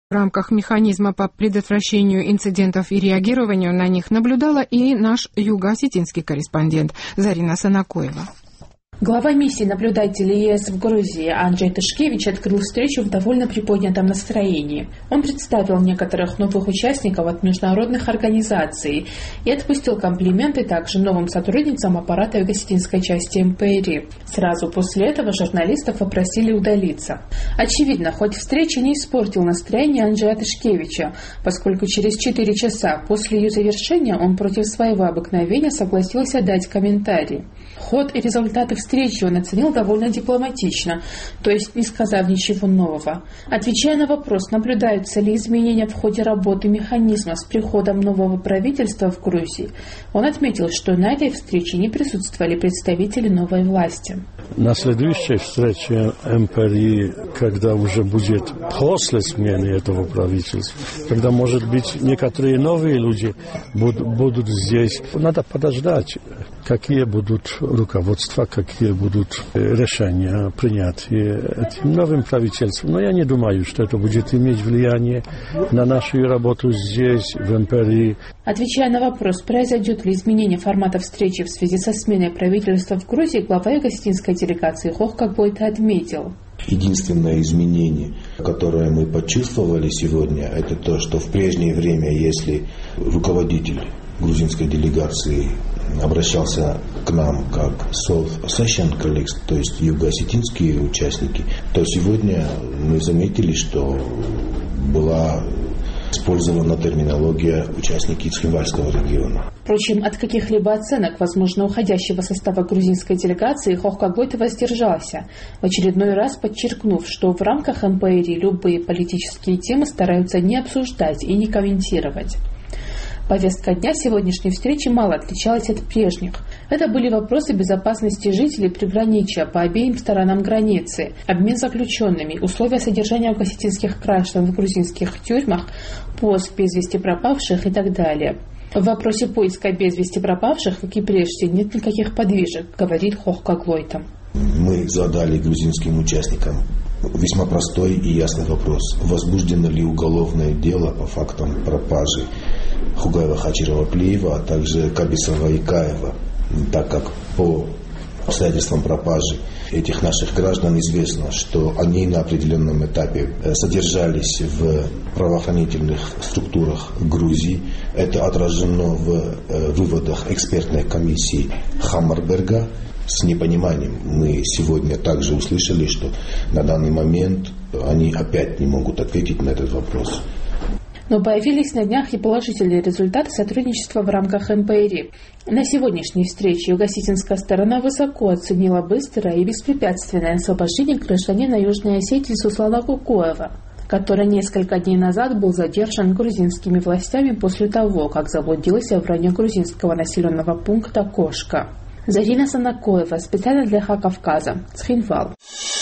В рамках механизма по предотвращению инцидентов и реагированию на них наблюдала и наш юго-осетинский корреспондент Зарина Санакоева. Глава миссии наблюдателей ЕС в Грузии Анджей Тышкевич открыл встречу в довольно приподнятом настроении. Он представил некоторых новых участников от международных организаций и отпустил комплименты также новым сотрудницам аппарата юго-осетинской части МПРИ. Сразу после этого журналистов попросили удалиться. Очевидно, хоть встреча не испортил настроение Анджея Тышкевича, поскольку через 4 часа после ее завершения он против своего обыкновения согласился дать комментарий. Ход и результаты встречи он оценил довольно дипломатично, то есть не сказав ничего нового. Отвечая на вопрос, наблюдаются ли изменения в ходе работы механизма с приходом нового правительства в Грузии, он отметил, что на этой встрече не присутствовали представители новой власти. На следующей встрече МПРИ, когда уже будет после смены этого правительства, когда, может быть, некоторые новые люди будут здесь, надо подождать, какие будут руководства, какие будут решения приняты этим новым правительством. Но я не думаю, что это будет иметь влияние на нашу работу здесь, в МПРИ. Отвечая на вопрос, произойдет ли изменение формата встречи в связи со сменой правительства в Грузии, глава юго-осетинской делегации Хохкагойта отметил. Единственное изменение, которое мы почувствовали сегодня, это то, что в прежнее время, если руководитель грузинской делегации обращался к нам как South Ossetian colleagues, то есть юго-осетинские участники, то сегодня мы заметили, что была использована терминология участники Цхинвальского региона. Впрочем, от каких-либо оценок, возможно, уходящего состава грузинской делегации Хохкагойта воздержался, в очередной раз подчеркнув, что в рамках МПРИ любые политические темы стараются не обсуждать и не комментировать. Повестка дня сегодняшней встречи мало отличалась от прежних. Это были вопросы безопасности жителей приграничья по обеим сторонам границы, обмен заключенными, условия содержания юго-осетинских граждан в грузинских тюрьмах, поиск без вести пропавших и так далее. В вопросе поиска без вести пропавших, как и прежде, нет никаких подвижек, говорит Хохкагойта. Мы задали грузинским участникам весьма простой и ясный вопрос. Возбуждено ли уголовное дело по фактам пропажи Хугаева, Хачирова, Плиева, а также Кабисова и Каева, так как по обстоятельствам пропажи этих наших граждан известно, что они на определенном этапе содержались в правоохранительных структурах Грузии. Это отражено в выводах экспертной комиссии Хаммерберга. С непониманием мы сегодня также услышали, что на данный момент они опять не могут ответить на этот вопрос. Но появились на днях и положительные результаты сотрудничества в рамках МПРИ. На сегодняшней встрече юго-осетинская сторона высоко оценила быстрое и беспрепятственное освобождение гражданина Южной Осетии Суслана Кукоева, который несколько дней назад был задержан грузинскими властями после того, как заблудился в районе грузинского населенного пункта Кошка. Зарина Санакоева, специально для Хакавказа, Цхинвал.